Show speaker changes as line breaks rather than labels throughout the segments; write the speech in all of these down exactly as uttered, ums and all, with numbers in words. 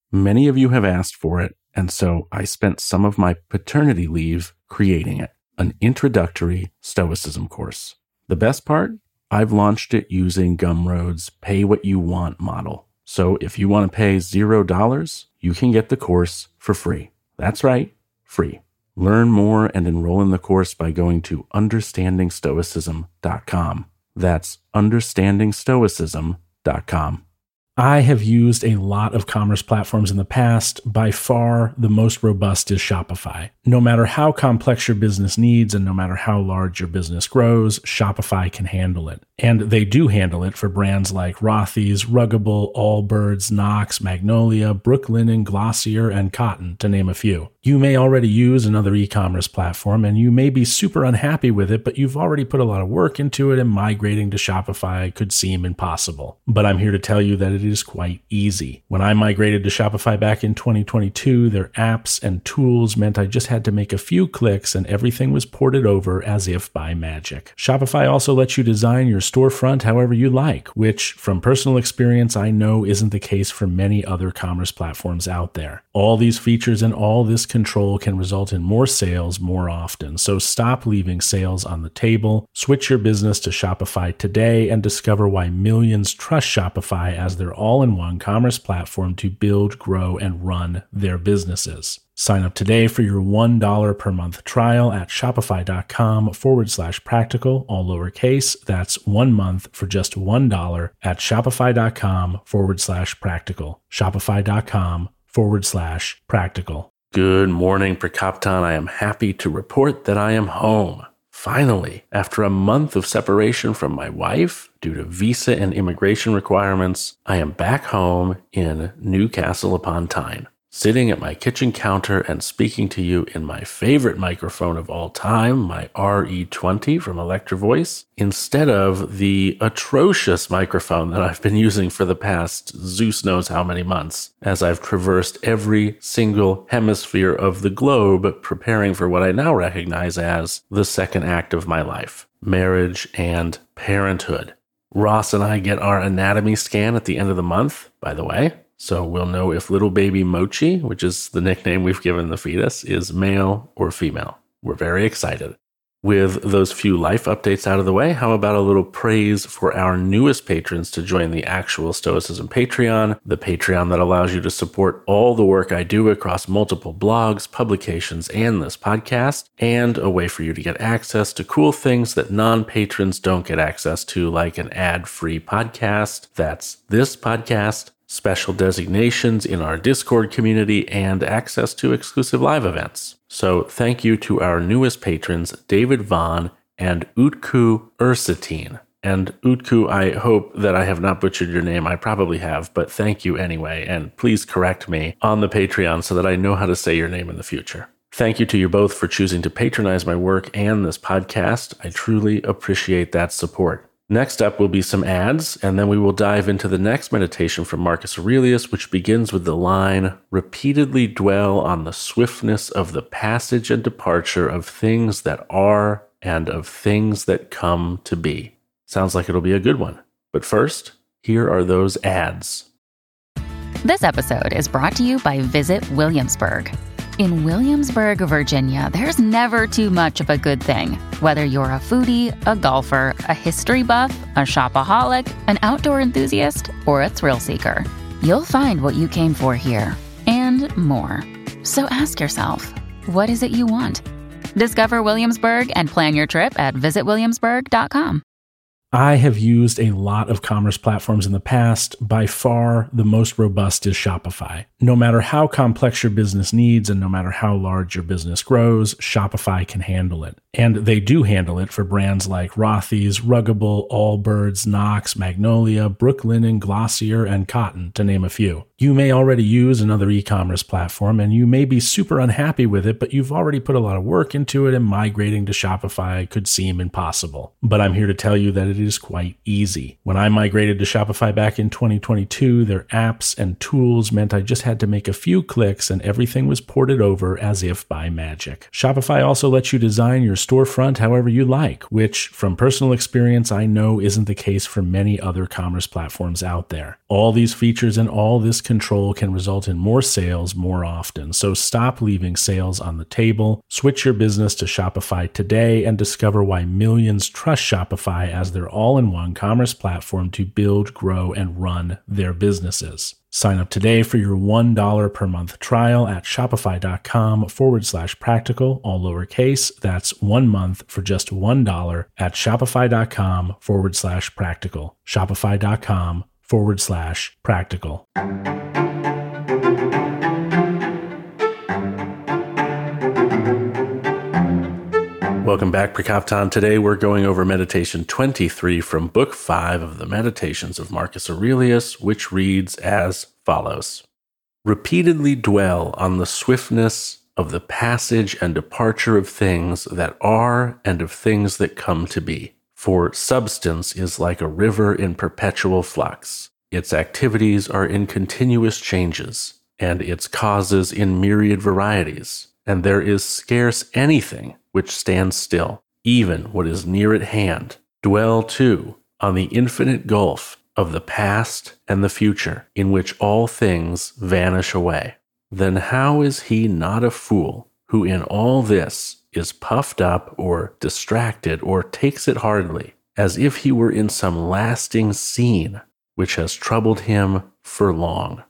Many of you have asked for it, and so I spent some of my paternity leave creating it, an introductory Stoicism course. The best part? I've launched it using Gumroad's pay what you want model. So if you want to pay zero dollars, you can get the course for free. That's right, free. Learn more and enroll in the course by going to understanding stoicism dot com. That's understanding stoicism dot com. I have used a lot of commerce platforms in the past. By far, the most robust is Shopify. No matter how complex your business needs and no matter how large your business grows, Shopify can handle it. And they do handle it for brands like Rothy's, Ruggable, Allbirds, Knox, Magnolia, Brooklinen, Glossier, and Cotton, to name a few. You may already use another e-commerce platform and you may be super unhappy with it, but you've already put a lot of work into it and migrating to Shopify could seem impossible. But I'm here to tell you that it is quite easy. When I migrated to Shopify back in twenty twenty-two, their apps and tools meant I just had to make a few clicks and everything was ported over as if by magic. Shopify also lets you design your storefront however you like, which from personal experience I know isn't the case for many other commerce platforms out there. All these features and all this control can result in more sales more often. So stop leaving sales on the table, switch your business to Shopify today, and discover why millions trust Shopify as their all-in-one commerce platform to build, grow, and run their businesses. Sign up today for your one dollar per month trial at shopify.com forward slash practical, all lowercase. That's one month for just one dollar at shopify.com forward slash practical. Shopify.com forward slash practical. Good morning, Prakaptan. I am happy to report that I am home. Finally, after a month of separation from my wife due to visa and immigration requirements, I am back home in Newcastle upon Tyne, sitting at my kitchen counter and speaking to you in my favorite microphone of all time, my R E twenty from Electro Voice, instead of the atrocious microphone that I've been using for the past Zeus knows how many months, as I've traversed every single hemisphere of the globe preparing for what I now recognize as the second act of my life, marriage and parenthood. Ross and I get our anatomy scan at the end of the month, by the way. So we'll know if little baby Mochi, which is the nickname we've given the fetus, is male or female. We're very excited. With those few life updates out of the way, how about a little praise for our newest patrons to join the Actual Stoicism Patreon, the Patreon that allows you to support all the work I do across multiple blogs, publications, and this podcast, and a way for you to get access to cool things that non-patrons don't get access to, like an ad-free podcast. That's this podcast, special designations in our Discord community, and access to exclusive live events. So thank you to our newest patrons, David Vaughn and Utku Ursatine. And Utku, I hope that I have not butchered your name. I probably have, but thank you anyway. And please correct me on the Patreon so that I know how to say your name in the future. Thank you to you both for choosing to patronize my work and this podcast. I truly appreciate that support. Next up will be some ads, and then we will dive into the next meditation from Marcus Aurelius, which begins with the line, repeatedly dwell on the swiftness of the passage and departure of things that are and of things that come to be. Sounds like it'll be a good one. But first, here are those ads.
This episode is brought to you by Visit Williamsburg. In Williamsburg, Virginia, there's never too much of a good thing. Whether you're a foodie, a golfer, a history buff, a shopaholic, an outdoor enthusiast, or a thrill seeker, you'll find what you came for here and more. So ask yourself, what is it you want? Discover Williamsburg and plan your trip at visit williamsburg dot com.
I have used a lot of commerce platforms in the past. By far, the most robust is Shopify. No matter how complex your business needs and no matter how large your business grows, Shopify can handle it. And they do handle it for brands like Rothy's, Ruggable, Allbirds, Knox, Magnolia, Brooklinen, Glossier, and Cotton, to name a few. You may already use another e-commerce platform and you may be super unhappy with it, but you've already put a lot of work into it and migrating to Shopify could seem impossible. But I'm here to tell you that it it is quite easy. When I migrated to Shopify back in twenty twenty-two, their apps and tools meant I just had to make a few clicks and everything was ported over as if by magic. Shopify also lets you design your storefront however you like, which from personal experience I know isn't the case for many other commerce platforms out there. All these features and all this control can result in more sales more often. So stop leaving sales on the table. Switch your business to Shopify today and discover why millions trust Shopify as their all-in-one commerce platform to build, grow, and run their businesses. Sign up today for your one dollar per month trial at shopify.com forward slash practical, all lowercase. That's one month for just one dollar at shopify.com forward slash practical. Shopify.com forward slash practical.
Welcome back, Prakaptan. Today we're going over meditation twenty-three from book five of the Meditations of Marcus Aurelius, which reads as follows. Repeatedly dwell on the swiftness of the passage and departure of things that are and of things that come to be. For substance is like a river in perpetual flux. Its activities are in continuous changes, and its causes in myriad varieties, and there is scarce anything which stands still, even what is near at hand. Dwell, too, on the infinite gulf of the past and the future, in which all things vanish away. Then how is he not a fool, who in all this is puffed up or distracted or takes it hardly, as if he were in some lasting scene which has troubled him for long?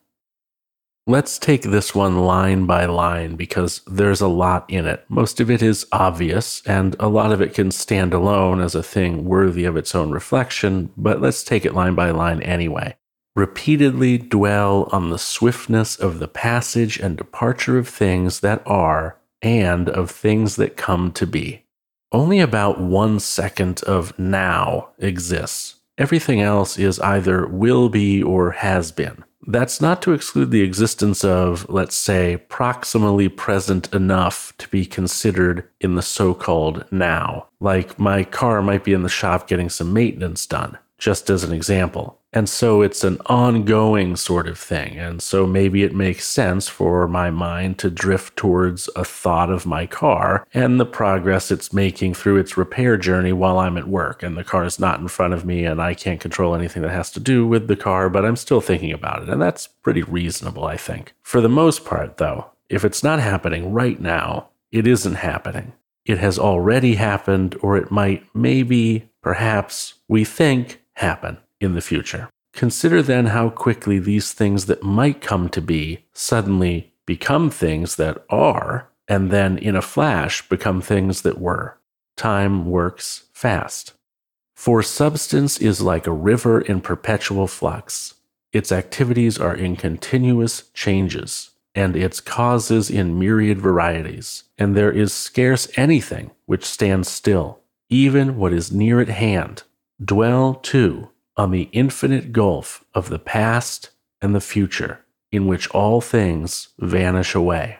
Let's take this one line by line because there's a lot in it. Most of it is obvious, and a lot of it can stand alone as a thing worthy of its own reflection, but let's take it line by line anyway. Repeatedly dwell on the swiftness of the passage and departure of things that are, and of things that come to be. Only about one second of now exists. Everything else is either will be or has been. That's not to exclude the existence of, let's say, proximally present enough to be considered in the so-called now. Like my car might be in the shop getting some maintenance done, just as an example. And so it's an ongoing sort of thing. And so maybe it makes sense for my mind to drift towards a thought of my car and the progress it's making through its repair journey while I'm at work. And the car is not in front of me and I can't control anything that has to do with the car, but I'm still thinking about it. And that's pretty reasonable, I think. For the most part, though, if it's not happening right now, it isn't happening. It has already happened, or it might, maybe, perhaps, we think, happen in the future. Consider then how quickly these things that might come to be suddenly become things that are, and then in a flash become things that were. Time works fast. For substance is like a river in perpetual flux. Its activities are in continuous changes, and its causes in myriad varieties, and there is scarce anything which stands still, even what is near at hand. Dwell, too, on the infinite gulf of the past and the future, in which all things vanish away.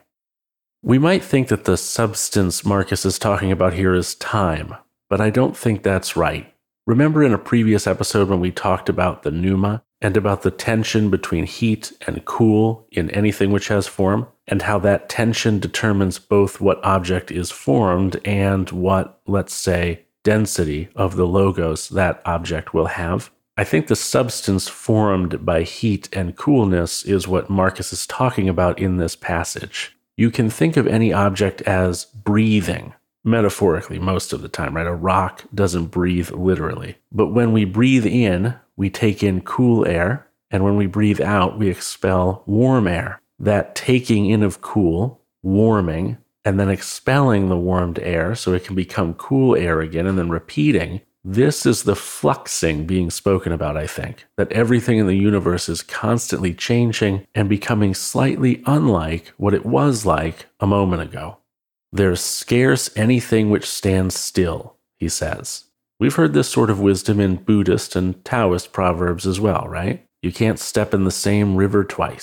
We might think that the substance Marcus is talking about here is time, but I don't think that's right. Remember in a previous episode when we talked about the pneuma and about the tension between heat and cool in anything which has form, and how that tension determines both what object is formed and what, let's say, density of the logos that object will have? I think the substance formed by heat and coolness is what Marcus is talking about in this passage. You can think of any object as breathing, metaphorically most of the time, right? A rock doesn't breathe literally. But when we breathe in, we take in cool air, and when we breathe out, we expel warm air. That taking in of cool, warming, and then expelling the warmed air so it can become cool air again, and then repeating. This is the fluxing being spoken about, I think, that everything in the universe is constantly changing and becoming slightly unlike what it was like a moment ago. There's scarce anything which stands still, he says. We've heard this sort of wisdom in Buddhist and Taoist proverbs as well, right? You can't step in the same river twice.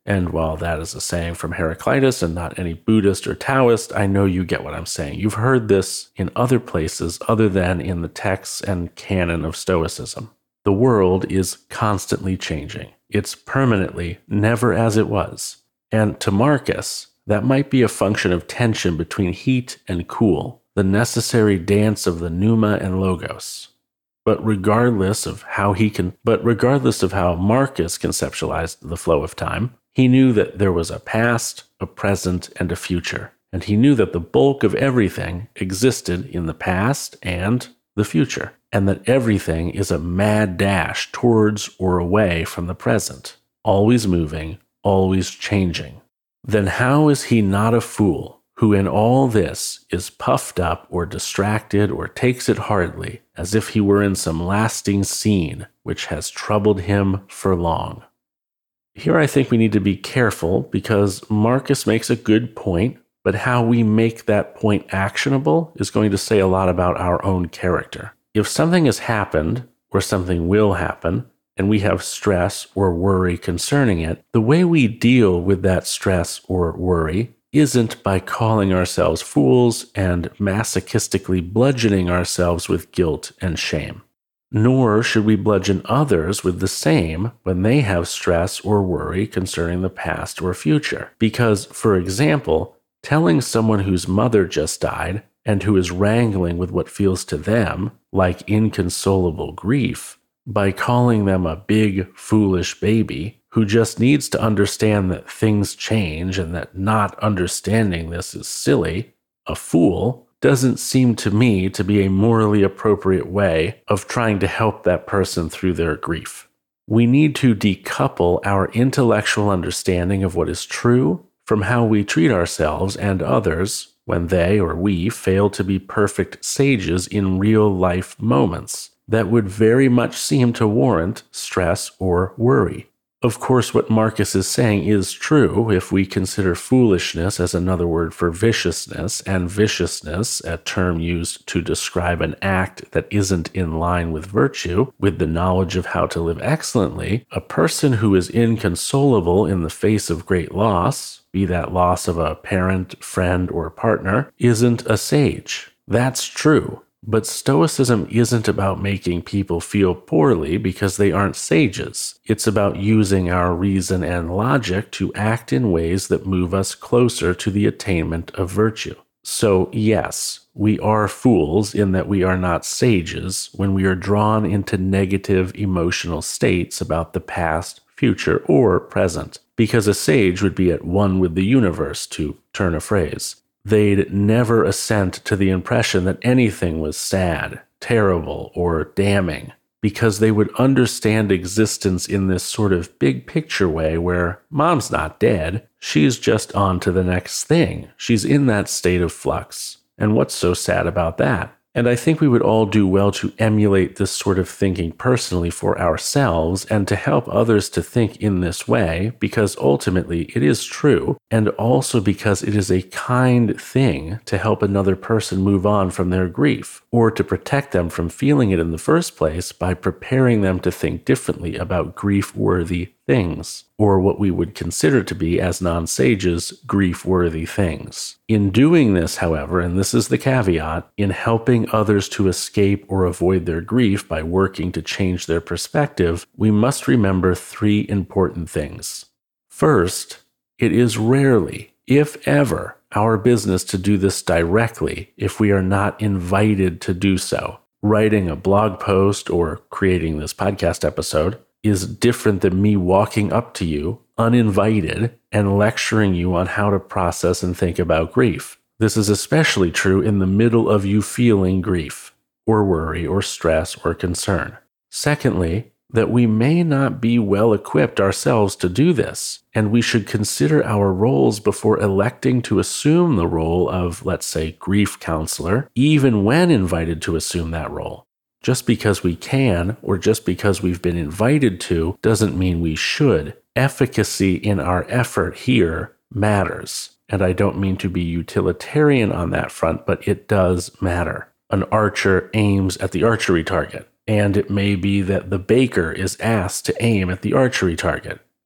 And while that is a saying from Heraclitus and not any Buddhist or Taoist, I know you get what I'm saying. You've heard this in other places other than in the texts and canon of Stoicism. The world is constantly changing. It's permanently never as it was. And to Marcus, that might be a function of tension between heat and cool, the necessary dance of the pneuma and logos. But regardless of how he can, but regardless of how Marcus conceptualized the flow of time, he knew that there was a past, a present, and a future. And he knew that the bulk of everything existed in the past and the future, and that everything is a mad dash towards or away from the present, always moving, always changing. Then how is he not a fool who in all this is puffed up or distracted or takes it hardly, as if he were in some lasting scene which has troubled him for long? Here I think we need to be careful because Marcus makes a good point, but how we make that point actionable is going to say a lot about our own character. If something has happened or something will happen, and we have stress or worry concerning it, the way we deal with that stress or worry isn't by calling ourselves fools and masochistically bludgeoning ourselves with guilt and shame. Nor should we bludgeon others with the same when they have stress or worry concerning the past or future. Because, for example, telling someone whose mother just died and who is wrangling with what feels to them like inconsolable grief, by calling them a big, foolish baby who just needs to understand that things change and that not understanding this is silly, a fool, doesn't seem to me to be a morally appropriate way of trying to help that person through their grief. We need to decouple our intellectual understanding of what is true from how we treat ourselves and others when they or we fail to be perfect sages in real-life moments that would very much seem to warrant stress or worry. Of course, what Marcus is saying is true if we consider foolishness as another word for viciousness, and viciousness, a term used to describe an act that isn't in line with virtue, with the knowledge of how to live excellently. A person who is inconsolable in the face of great loss, be that loss of a parent, friend, or partner, isn't a sage. That's true. But Stoicism isn't about making people feel poorly because they aren't sages. It's about using our reason and logic to act in ways that move us closer to the attainment of virtue. So yes, we are fools in that we are not sages when we are drawn into negative emotional states about the past, future, or present, because a sage would be at one with the universe, to turn a phrase. They'd never assent to the impression that anything was sad, terrible, or damning, because they would understand existence in this sort of big picture way where mom's not dead, she's just on to the next thing. She's in that state of flux. And what's so sad about that? And I think we would all do well to emulate this sort of thinking personally for ourselves and to help others to think in this way, because ultimately it is true, and also because it is a kind thing to help another person move on from their grief, or to protect them from feeling it in the first place by preparing them to think differently about grief-worthy things, or what we would consider to be, as non-sages, grief-worthy things. In doing this, however, and this is the caveat, in helping others to escape or avoid their grief by working to change their perspective, we must remember three important things. First, it is rarely, if ever, our business to do this directly if we are not invited to do so. Writing a blog post or creating this podcast episode is different than me walking up to you, uninvited, and lecturing you on how to process and think about grief. This is especially true in the middle of you feeling grief, or worry, or stress, or concern. Secondly, that we may not be well equipped ourselves to do this, and we should consider our roles before electing to assume the role of, let's say, grief counselor, even when invited to assume that role. Just because we can, or just because we've been invited to, doesn't mean we should. Efficacy in our effort here matters. And I don't mean to be utilitarian on that front, but it does matter. An archer aims at the archery target, and it may be that the baker is asked to aim at the archery target.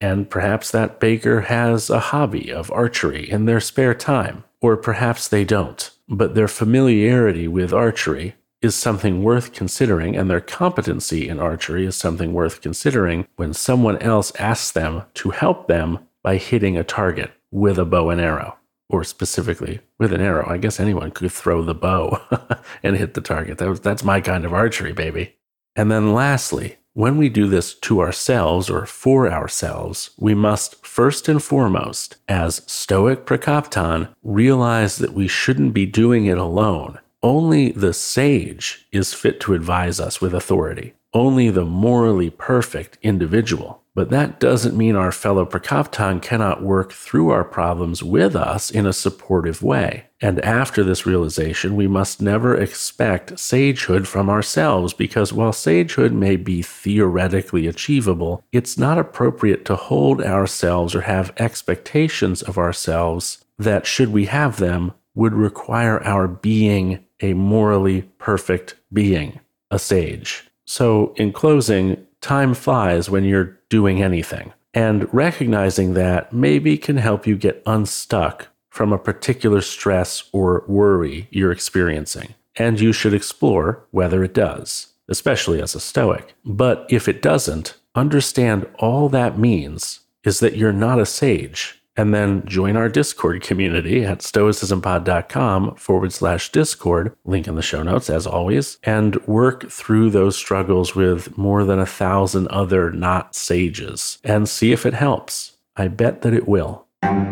And perhaps that baker has a hobby of archery in their spare time, or perhaps they don't, but their familiarity with archery is something worth considering, and their competency in archery is something worth considering when someone else asks them to help them by hitting a target with a bow and arrow, or specifically with an arrow. I guess anyone could throw the bow and hit the target. That was, that's my kind of archery, baby. And then lastly, when we do this to ourselves or for ourselves, we must first and foremost, as Stoic Prakopton, realize that we shouldn't be doing it alone. Only the sage is fit to advise us with authority. Only the morally perfect individual. But that doesn't mean our fellow Prakopton cannot work through our problems with us in a supportive way. And after this realization, we must never expect sagehood from ourselves, because while sagehood may be theoretically achievable, it's not appropriate to hold ourselves or have expectations of ourselves that, should we have them, would require our being a morally perfect being, a sage. So in closing, time flies when you're doing anything, and recognizing that maybe can help you get unstuck from a particular stress or worry you're experiencing. And you should explore whether it does, especially as a Stoic. But if it doesn't, understand all that means is that you're not a sage. And then join our Discord community at stoicismpod.com forward slash Discord, link in the show notes as always, and work through those struggles with more than a thousand other not sages and see if it helps. I bet that it will.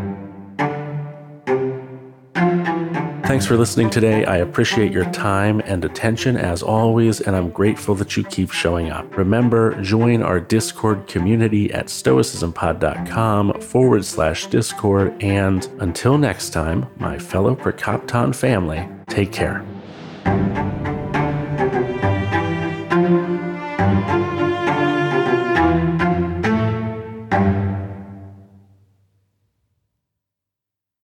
Thanks for listening today. I appreciate your time and attention as always, and I'm grateful that you keep showing up. Remember, join our Discord community at stoicismpod.com forward slash Discord. And until next time, my fellow Prakopton family, take care.